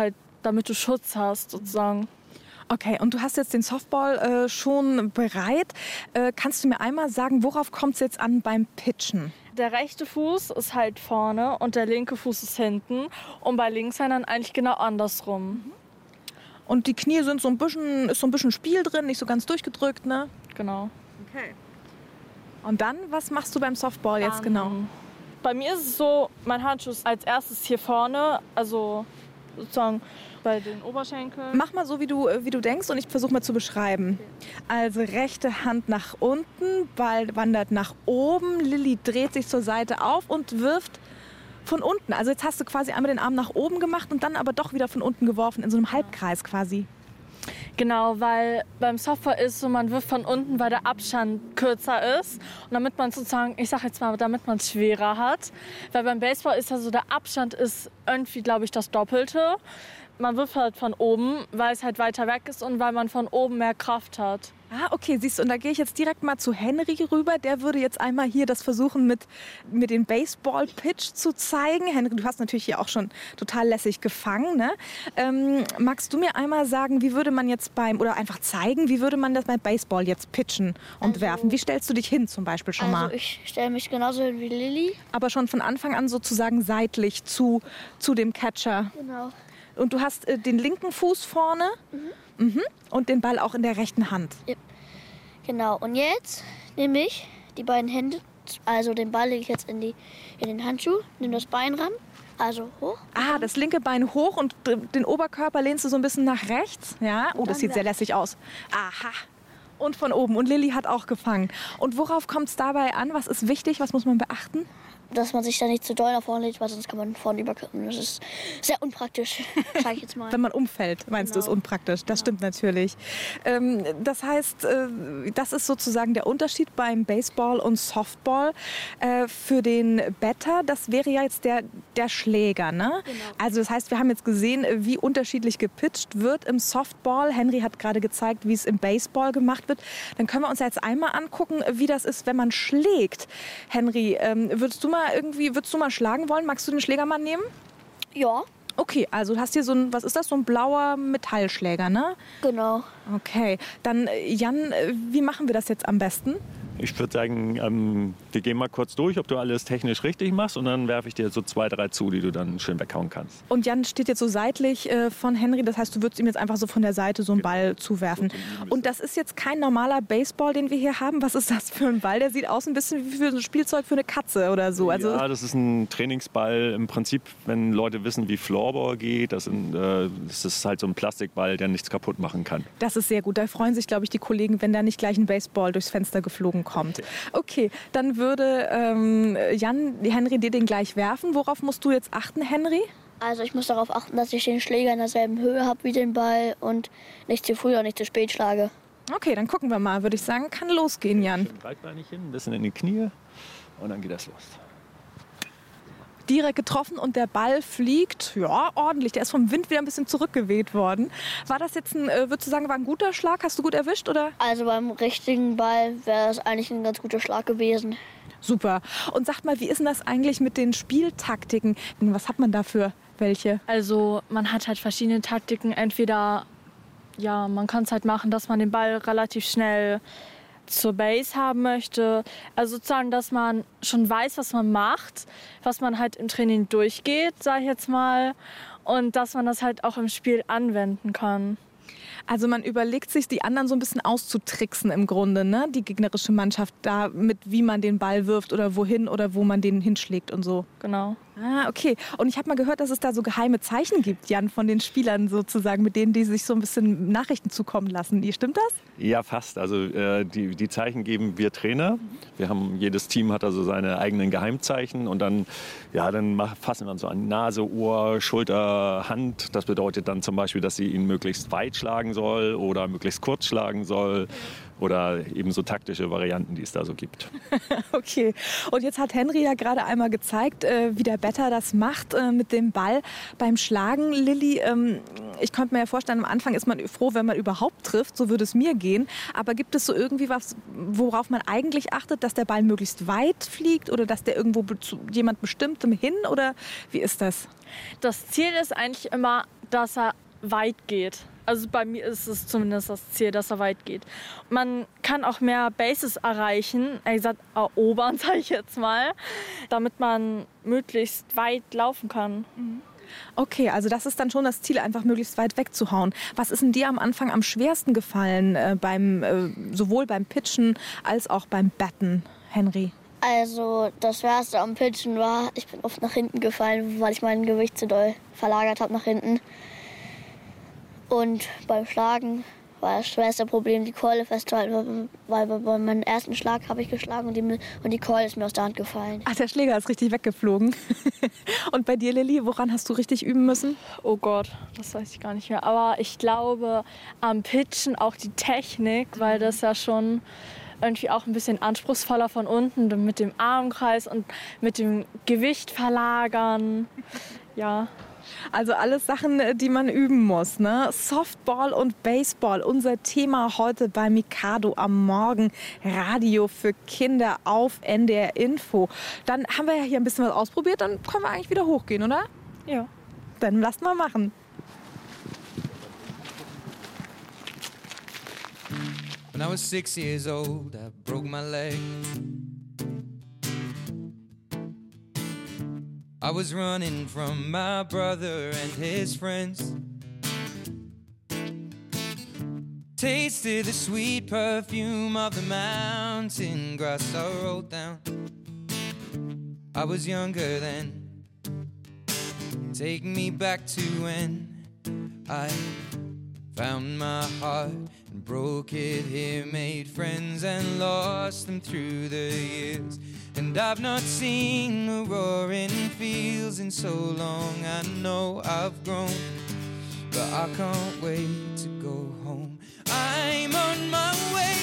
Schutz hast sozusagen. Okay, und du hast jetzt den Softball schon bereit. Kannst du mir einmal sagen, worauf kommt es jetzt an beim Pitchen? Der rechte Fuß ist halt vorne und der linke Fuß ist hinten. Und bei Linkshändern eigentlich genau andersrum. Und die Knie sind ist so ein bisschen Spiel drin, nicht so ganz durchgedrückt, ne? Genau. Okay. Und dann, was machst du beim Softball jetzt genau? Bei mir ist es so, mein Handschuh ist als erstes hier vorne, also sozusagen bei den Oberschenkeln. Mach mal so, wie du denkst und ich versuche mal zu beschreiben. Also rechte Hand nach unten, Ball wandert nach oben, Lilly dreht sich zur Seite auf und wirft von unten. Also jetzt hast du quasi einmal den Arm nach oben gemacht und dann aber doch wieder von unten geworfen, in so einem Halbkreis quasi. Genau, weil beim Softball ist so, man wirft von unten, weil der Abstand kürzer ist. Und damit man sozusagen, ich sag jetzt mal, damit man es schwerer hat. Weil beim Baseball ist ja so, der Abstand ist irgendwie, glaube ich, das Doppelte. Man wirft halt von oben, weil es halt weiter weg ist und weil man von oben mehr Kraft hat. Ah, okay, siehst du, und da gehe ich jetzt direkt mal zu Henry rüber. Der würde jetzt einmal hier das versuchen, mit dem Baseball-Pitch zu zeigen. Henry, du hast natürlich hier auch schon total lässig gefangen, ne? Magst du mir einmal sagen, wie würde man jetzt oder einfach zeigen, wie würde man das beim Baseball jetzt pitchen und werfen? Wie stellst du dich hin zum Beispiel schon mal? Also ich stelle mich genauso hin wie Lilly. Aber schon von Anfang an sozusagen seitlich zu dem Catcher. Genau. Und du hast den linken Fuß vorne und den Ball auch in der rechten Hand. Ja. Genau, und jetzt nehme ich die beiden Hände, also den Ball lege ich jetzt in den Handschuh, nehme das Bein ran, also hoch. Ah, das linke Bein hoch und den Oberkörper lehnst du so ein bisschen nach rechts. Ja, oh, das sieht sehr lässig aus. Aha. Und von oben. Und Lilly hat auch gefangen. Und worauf kommt es dabei an? Was ist wichtig? Was muss man beachten? Dass man sich da nicht zu doll nach vorne legt, weil sonst kann man vorne überkippen. Das ist sehr unpraktisch, sage ich jetzt mal. Wenn man umfällt, meinst du, ist unpraktisch. Das stimmt natürlich. Das heißt, das ist sozusagen der Unterschied beim Baseball und Softball. Für den Batter, das wäre ja jetzt der Schläger, ne? Genau. Also das heißt, wir haben jetzt gesehen, wie unterschiedlich gepitcht wird im Softball. Henry hat gerade gezeigt, wie es im Baseball gemacht wird. Dann können wir uns jetzt einmal angucken, wie das ist, wenn man schlägt. Henry, würdest du mal schlagen wollen? Magst du den Schläger mal nehmen? Ja. Okay, also du hast hier so ein, was ist das, so ein blauer Metallschläger, ne? Genau. Okay, dann Jan, wie machen wir das jetzt am besten? Ich würde sagen, wir gehen mal kurz durch, ob du alles technisch richtig machst und dann werfe ich dir so 2, 3 zu, die du dann schön weghauen kannst. Und Jan steht jetzt so seitlich von Henry, das heißt, du würdest ihm jetzt einfach so von der Seite so einen Ball zuwerfen. Und das ist jetzt kein normaler Baseball, den wir hier haben. Was ist das für ein Ball? Der sieht aus ein bisschen wie ein Spielzeug für eine Katze oder so. Also ja, das ist ein Trainingsball. Im Prinzip, wenn Leute wissen, wie Floorball geht, das ist halt so ein Plastikball, der nichts kaputt machen kann. Das ist sehr gut. Da freuen sich, glaube ich, die Kollegen, wenn da nicht gleich ein Baseball durchs Fenster geflogen kommt. Okay, dann würde Henry dir den gleich werfen. Worauf musst du jetzt achten, Henry? Also ich muss darauf achten, dass ich den Schläger in derselben Höhe habe wie den Ball und nicht zu früh und nicht zu spät schlage. Okay, dann gucken wir mal, würde ich sagen. Kann losgehen, Jan. Schön breitbeinig hin, ein bisschen in die Knie und dann geht das los. Direkt getroffen und der Ball fliegt, ja, ordentlich. Der ist vom Wind wieder ein bisschen zurückgeweht worden. War das jetzt würdest du sagen, war ein guter Schlag? Hast du gut erwischt, oder? Also beim richtigen Ball wäre es eigentlich ein ganz guter Schlag gewesen. Super. Und sag mal, wie ist denn das eigentlich mit den Spieltaktiken? Was hat man da für welche? Also man hat halt verschiedene Taktiken. Entweder, ja, man kann es halt machen, dass man den Ball relativ schnell zur Base haben möchte. Also sozusagen, dass man schon weiß, was man macht, was man halt im Training durchgeht, sage ich jetzt mal, und dass man das halt auch im Spiel anwenden kann. Also man überlegt sich, die anderen so ein bisschen auszutricksen im Grunde, ne? Die gegnerische Mannschaft da mit, wie man den Ball wirft oder wohin oder wo man den hinschlägt und so. Genau. Ah, okay. Und ich habe mal gehört, dass es da so geheime Zeichen gibt, Jan, von den Spielern sozusagen, mit denen die sich so ein bisschen Nachrichten zukommen lassen. Stimmt das? Ja, fast. Also die Zeichen geben wir Trainer. Jedes Team hat also seine eigenen Geheimzeichen und dann fassen wir uns so an Nase, Ohr, Schulter, Hand. Das bedeutet dann zum Beispiel, dass sie ihn möglichst weit schlagen soll oder möglichst kurz schlagen soll. Oder eben so taktische Varianten, die es da so gibt. Okay. Und jetzt hat Henry ja gerade einmal gezeigt, wie der Batter das macht mit dem Ball beim Schlagen. Lilly, ich könnte mir ja vorstellen, am Anfang ist man froh, wenn man überhaupt trifft. So würde es mir gehen. Aber gibt es so irgendwie was, worauf man eigentlich achtet, dass der Ball möglichst weit fliegt oder dass der irgendwo zu jemand Bestimmtem hin? Oder wie ist das? Das Ziel ist eigentlich immer, dass er weit geht. Also bei mir ist es zumindest das Ziel, dass er weit geht. Man kann auch mehr Bases erreichen, erobern, sage ich jetzt mal, damit man möglichst weit laufen kann. Okay, also das ist dann schon das Ziel, einfach möglichst weit wegzuhauen. Was ist denn dir am Anfang am schwersten gefallen, sowohl beim Pitchen als auch beim Batten, Henry? Also das Schwerste am Pitchen war, ich bin oft nach hinten gefallen, weil ich mein Gewicht zu doll verlagert habe nach hinten. Und beim Schlagen war das schwerste Problem, die Keule festzuhalten, weil bei meinem ersten Schlag habe ich geschlagen und die Keule ist mir aus der Hand gefallen. Ach, der Schläger ist richtig weggeflogen. Und bei dir, Lilly, woran hast du richtig üben müssen? Oh Gott, das weiß ich gar nicht mehr. Aber ich glaube, am Pitchen auch die Technik, weil das ja schon irgendwie auch ein bisschen anspruchsvoller von unten mit dem Armkreis und mit dem Gewicht verlagern. Ja. Also alles Sachen, die man üben muss, ne? Softball und Baseball, unser Thema heute bei Mikado am Morgen. Radio für Kinder auf NDR Info. Dann haben wir ja hier ein bisschen was ausprobiert, dann können wir eigentlich wieder hochgehen, oder? Ja. Dann lasst mal machen. When I was 6 years old, I broke my leg. I was running from my brother and his friends. Tasted the sweet perfume of the mountain grass I rolled down. I was younger then. Take me back to when I found my heart and broke it here, made friends and lost them through the years. And I've not seen the roaring fields in so long. I know I've grown, but I can't wait to go home. I'm on my way,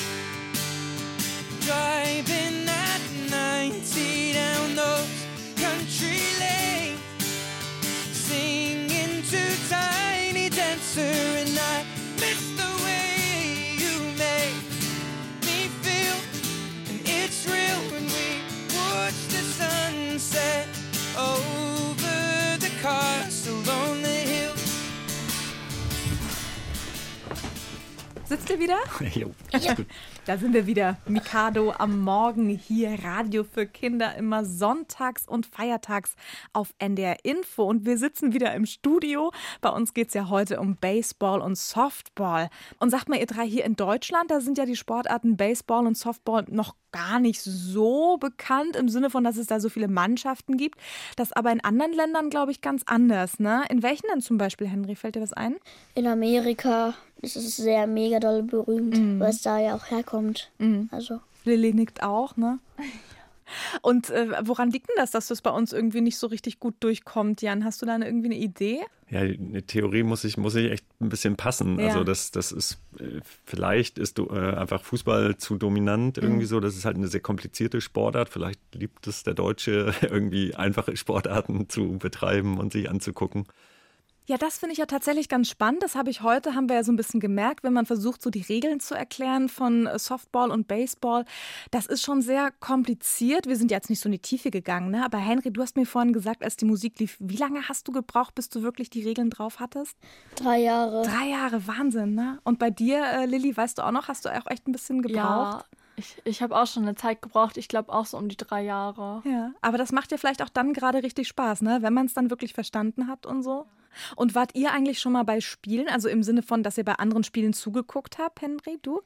driving at 90 down those country lanes, singing to Tiny Dancer, and I miss the way you make me feel. And it's real when we watch the sunset over the castle on the hill. Sitzt ihr wieder? Jo. Ja. Da sind wir wieder. Mikado am Morgen hier. Radio für Kinder immer sonntags und feiertags auf NDR Info. Und wir sitzen wieder im Studio. Bei uns geht es ja heute um Baseball und Softball. Und sagt mal, ihr drei, hier in Deutschland, da sind ja die Sportarten Baseball und Softball noch gar nicht so bekannt, im Sinne von, dass es da so viele Mannschaften gibt. Das aber in anderen Ländern, glaube ich, ganz anders, ne? In welchen denn zum Beispiel, Henry? Fällt dir was ein? In Amerika ist es sehr mega doll berühmt, weil es da ja auch herkommt. Also. Lilly nickt auch, ne? Und woran liegt denn das, dass das bei uns irgendwie nicht so richtig gut durchkommt, Jan? Hast du da irgendwie eine Idee? Ja, eine Theorie muss ich echt ein bisschen passen. Ja. Also das ist, vielleicht ist einfach Fußball zu dominant irgendwie so. Das ist halt eine sehr komplizierte Sportart. Vielleicht liebt es der Deutsche, irgendwie einfache Sportarten zu betreiben und sich anzugucken. Ja, das finde ich ja tatsächlich ganz spannend. Das haben wir ja so ein bisschen gemerkt, wenn man versucht, so die Regeln zu erklären von Softball und Baseball. Das ist schon sehr kompliziert. Wir sind jetzt nicht so in die Tiefe gegangen, ne? Aber Henry, du hast mir vorhin gesagt, als die Musik lief, wie lange hast du gebraucht, bis du wirklich die Regeln drauf hattest? 3 Jahre. 3 Jahre, Wahnsinn, ne? Und bei dir, Lilly, weißt du auch noch, hast du auch echt ein bisschen gebraucht? Ja, ich habe auch schon eine Zeit gebraucht. Ich glaube auch so um die 3 Jahre. Ja, aber das macht dir vielleicht auch dann gerade richtig Spaß, ne? Wenn man es dann wirklich verstanden hat und so. Und wart ihr eigentlich schon mal bei Spielen? Also im Sinne von, dass ihr bei anderen Spielen zugeguckt habt, Henry, du?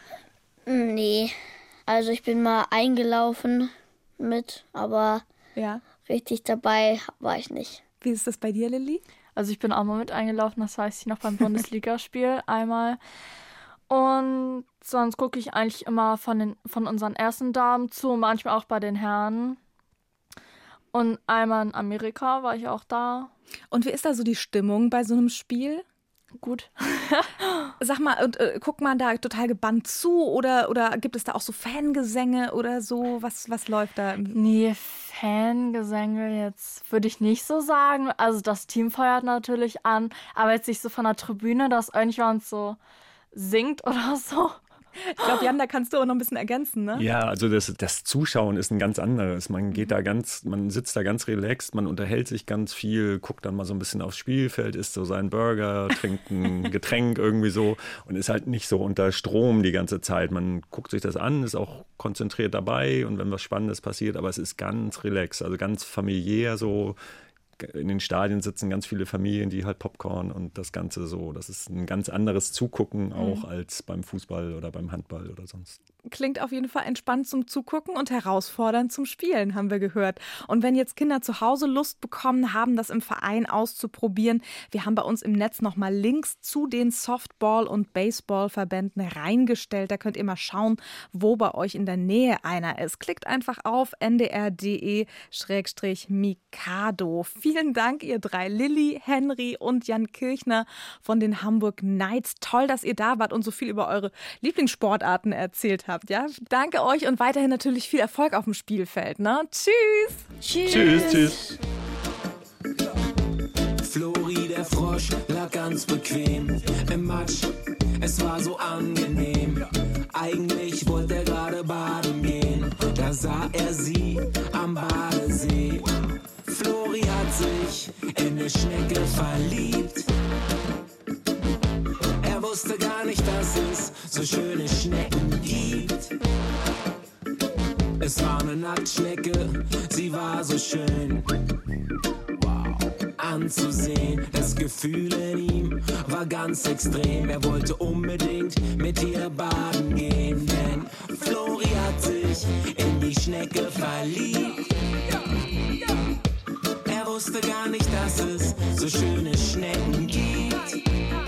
Nee, also ich bin mal eingelaufen mit, aber richtig dabei war ich nicht. Wie ist das bei dir, Lilly? Also ich bin auch mal mit eingelaufen, das weiß ich noch, beim Bundesligaspiel einmal. Und sonst gucke ich eigentlich immer von unseren ersten Damen zu, manchmal auch bei den Herren. Und einmal in Amerika war ich auch da. Und wie ist da so die Stimmung bei so einem Spiel? Gut. Sag mal, und guckt man da total gebannt zu oder gibt es da auch so Fangesänge oder so? Was läuft da? Nee, Fangesänge jetzt würde ich nicht so sagen. Also das Team feuert natürlich an, aber jetzt nicht so von der Tribüne, dass irgendjemand so singt oder so. Ich glaube, Jan, da kannst du auch noch ein bisschen ergänzen, ne? Ja, also das Zuschauen ist ein ganz anderes. Man sitzt da ganz relaxed, man unterhält sich ganz viel, guckt dann mal so ein bisschen aufs Spielfeld, isst so seinen Burger, trinkt ein Getränk irgendwie so und ist halt nicht so unter Strom die ganze Zeit. Man guckt sich das an, ist auch konzentriert dabei und wenn was Spannendes passiert, aber es ist ganz relaxed, also ganz familiär so. In den Stadien sitzen ganz viele Familien, die halt Popcorn und das Ganze so. Das ist ein ganz anderes Zugucken auch als beim Fußball oder beim Handball oder sonst. klingt auf jeden Fall entspannt zum Zugucken und herausfordernd zum Spielen, haben wir gehört. Und wenn jetzt Kinder zu Hause Lust bekommen haben, das im Verein auszuprobieren, wir haben bei uns im Netz nochmal Links zu den Softball- und Baseballverbänden reingestellt. Da könnt ihr mal schauen, wo bei euch in der Nähe einer ist. Klickt einfach auf ndr.de/Mikado. Vielen Dank, ihr drei, Lilly, Henry und Jan Kirchner von den Hamburg Knights. Toll, dass ihr da wart und so viel über eure Lieblingssportarten erzählt habt. Ja? Danke euch und weiterhin natürlich viel Erfolg auf dem Spielfeld. Ne? Tschüss. Tschüss. Flori, der Frosch, lag ganz bequem im Matsch. Es war so angenehm. Eigentlich wollte er gerade baden gehen. Da sah er sie am Badesee. Flori hat sich in eine Schnecke verliebt. Er wusste gar nicht, dass es so schöne Schnecken gibt. Es war eine Nacktschnecke, sie war so schön anzusehen. Das Gefühl in ihm war ganz extrem. Er wollte unbedingt mit ihr baden gehen, denn Flori hat sich in die Schnecke verliebt. Er wusste gar nicht, dass es so schöne Schnecken gibt.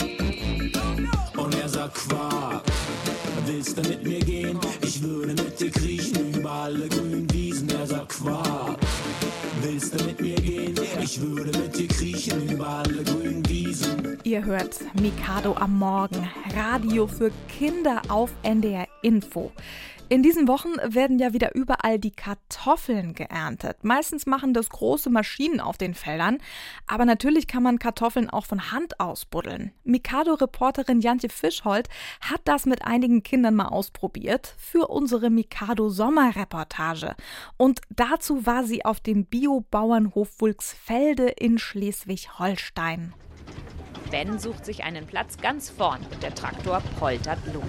Und er sagt: Quark, willst du mit mir gehen? Ich würde mit dir kriechen über alle grünen Wiesen. Er sagt: Quark, willst du mit mir gehen? Ich würde mit dir kriechen über alle grünen Wiesen. Ihr hört Mikado am Morgen, Radio für Kinder auf NDR Info. In diesen Wochen werden ja wieder überall die Kartoffeln geerntet. Meistens machen das große Maschinen auf den Feldern, aber natürlich kann man Kartoffeln auch von Hand ausbuddeln. Mikado-Reporterin Jantje Fischholt hat das mit einigen Kindern mal ausprobiert für unsere Mikado-Sommerreportage. Und dazu war sie auf dem Bio-Bauernhof Wulksfelde in Schleswig-Holstein. Ben sucht sich einen Platz ganz vorn und der Traktor poltert los.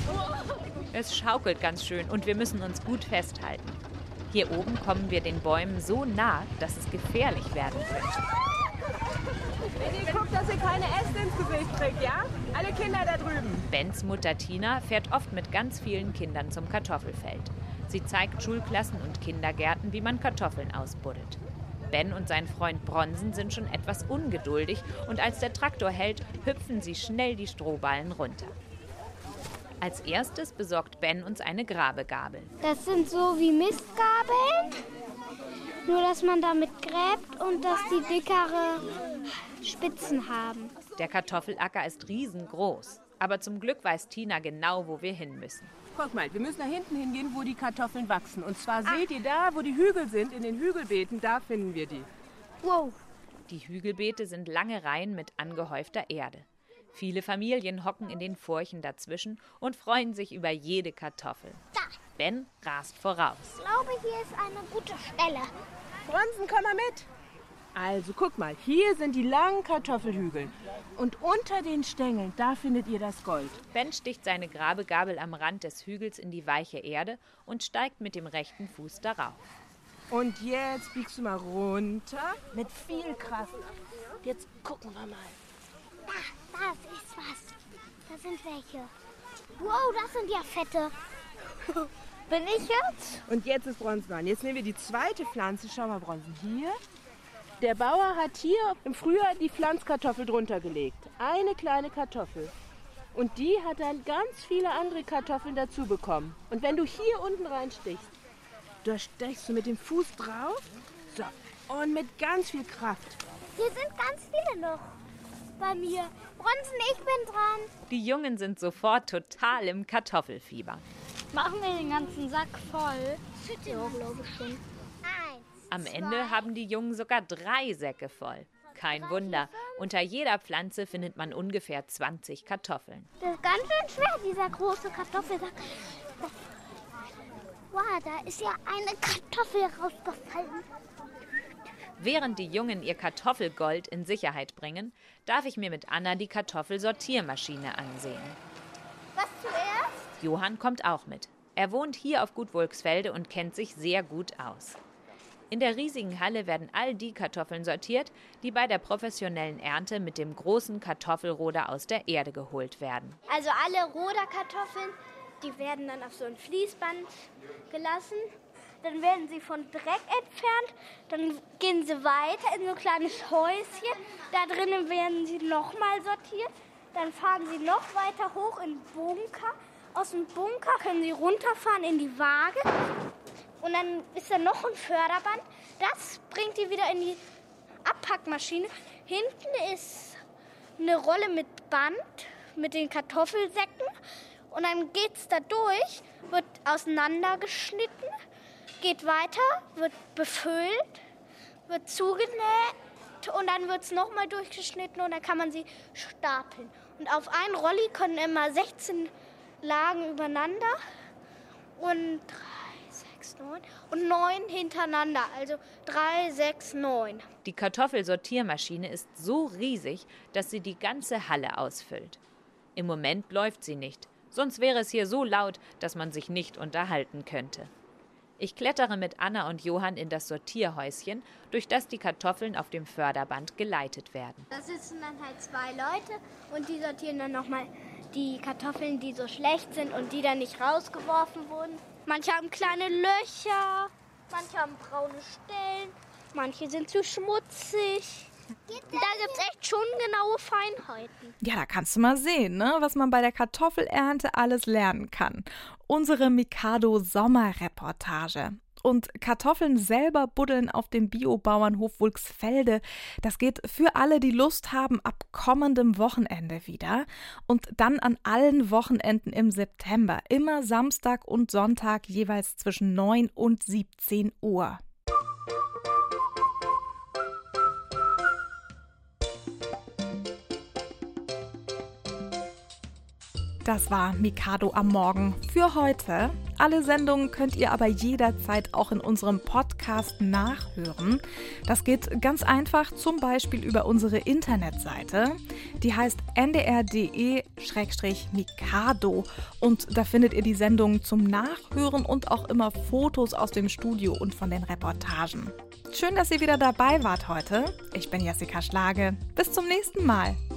Es schaukelt ganz schön und wir müssen uns gut festhalten. Hier oben kommen wir den Bäumen so nah, dass es gefährlich werden könnte. Bitte guckt, dass ihr keine Äste ins Gesicht kriegt, ja? Alle Kinder da drüben. Bens Mutter Tina fährt oft mit ganz vielen Kindern zum Kartoffelfeld. Sie zeigt Schulklassen und Kindergärten, wie man Kartoffeln ausbuddelt. Ben und sein Freund Bronsen sind schon etwas ungeduldig und als der Traktor hält, hüpfen sie schnell die Strohballen runter. Als erstes besorgt Ben uns eine Grabegabel. Das sind so wie Mistgabeln, nur dass man damit gräbt und dass die dickere Spitzen haben. Der Kartoffelacker ist riesengroß, aber zum Glück weiß Tina genau, wo wir hin müssen. Guck mal, wir müssen da hinten hingehen, wo die Kartoffeln wachsen. Und zwar seht ihr da, wo die Hügel sind, in den Hügelbeeten, da finden wir die. Wow. Die Hügelbeete sind lange Reihen mit angehäufter Erde. Viele Familien hocken in den Furchen dazwischen und freuen sich über jede Kartoffel. Da. Ben rast voraus. Ich glaube, hier ist eine gute Stelle. Bronsen, komm mal mit. Also, guck mal, hier sind die langen Kartoffelhügel. Und unter den Stängeln, da findet ihr das Gold. Ben sticht seine Grabegabel am Rand des Hügels in die weiche Erde und steigt mit dem rechten Fuß darauf. Und jetzt biegst du mal runter mit viel Kraft. Jetzt gucken wir mal. Da ist was. Da sind welche. Wow, das sind ja fette. Bin ich jetzt? Und jetzt ist Bronzen dran. Jetzt nehmen wir die zweite Pflanze. Schau mal, Bronzen, hier. Der Bauer hat hier im Frühjahr die Pflanzkartoffel drunter gelegt. Eine kleine Kartoffel. Und die hat dann ganz viele andere Kartoffeln dazu bekommen. Und wenn du hier unten reinstichst, da stechst du mit dem Fuß drauf. So. Und mit ganz viel Kraft. Hier sind ganz viele noch. Bei mir. Bronzen, ich bin dran. Die Jungen sind sofort total im Kartoffelfieber. Machen wir den ganzen Sack voll? Ja, glaube ich schon. Am Ende haben die Jungen sogar 3 Säcke voll. Kein Wunder, unter jeder Pflanze findet man ungefähr 20 Kartoffeln. Das ist ganz schön schwer, dieser große Kartoffelsack. Wow, da ist ja eine Kartoffel rausgefallen. Während die Jungen ihr Kartoffelgold in Sicherheit bringen, darf ich mir mit Anna die Kartoffelsortiermaschine ansehen. Was zuerst? Johann kommt auch mit. Er wohnt hier auf Gut Wulksfelde und kennt sich sehr gut aus. In der riesigen Halle werden all die Kartoffeln sortiert, die bei der professionellen Ernte mit dem großen Kartoffelroder aus der Erde geholt werden. Also alle Roderkartoffeln Die werden dann auf so ein Fließband gelassen. Dann werden sie von Dreck entfernt. Dann gehen sie weiter in so ein kleines Häuschen. Da drinnen werden sie nochmal sortiert. Dann fahren sie noch weiter hoch in den Bunker. Aus dem Bunker können sie runterfahren in die Waage. Und dann ist da noch ein Förderband. Das bringt die wieder in die Abpackmaschine. Hinten ist eine Rolle mit Band, mit den Kartoffelsäcken. Und dann geht es da durch, wird auseinandergeschnitten, geht weiter, wird befüllt, wird zugenäht und dann wird es nochmal durchgeschnitten und dann kann man sie stapeln. Und auf einen Rolli können immer 16 Lagen übereinander und 3, 6, 9 und 9 hintereinander, also 3, 6, 9. Die Kartoffelsortiermaschine ist so riesig, dass sie die ganze Halle ausfüllt. Im Moment läuft sie nicht. Sonst wäre es hier so laut, dass man sich nicht unterhalten könnte. Ich klettere mit Anna und Johann in das Sortierhäuschen, durch das die Kartoffeln auf dem Förderband geleitet werden. Da sitzen dann halt 2 Leute und die sortieren dann nochmal die Kartoffeln, die so schlecht sind und die dann nicht rausgeworfen wurden. Manche haben kleine Löcher, manche haben braune Stellen, manche sind zu schmutzig. Da gibt es echt schon genaue Feinheiten. Ja, da kannst du mal sehen, ne, was man bei der Kartoffelernte alles lernen kann. Unsere Mikado-Sommerreportage. Und Kartoffeln selber buddeln auf dem Biobauernhof Wulksfelde. Das geht für alle, die Lust haben, ab kommendem Wochenende wieder. Und dann an allen Wochenenden im September. Immer Samstag und Sonntag jeweils zwischen 9 und 17 Uhr. Das war Mikado am Morgen für heute. Alle Sendungen könnt ihr aber jederzeit auch in unserem Podcast nachhören. Das geht ganz einfach, zum Beispiel über unsere Internetseite. Die heißt ndr.de/mikado und da findet ihr die Sendungen zum Nachhören und auch immer Fotos aus dem Studio und von den Reportagen. Schön, dass ihr wieder dabei wart heute. Ich bin Jessica Schlage. Bis zum nächsten Mal.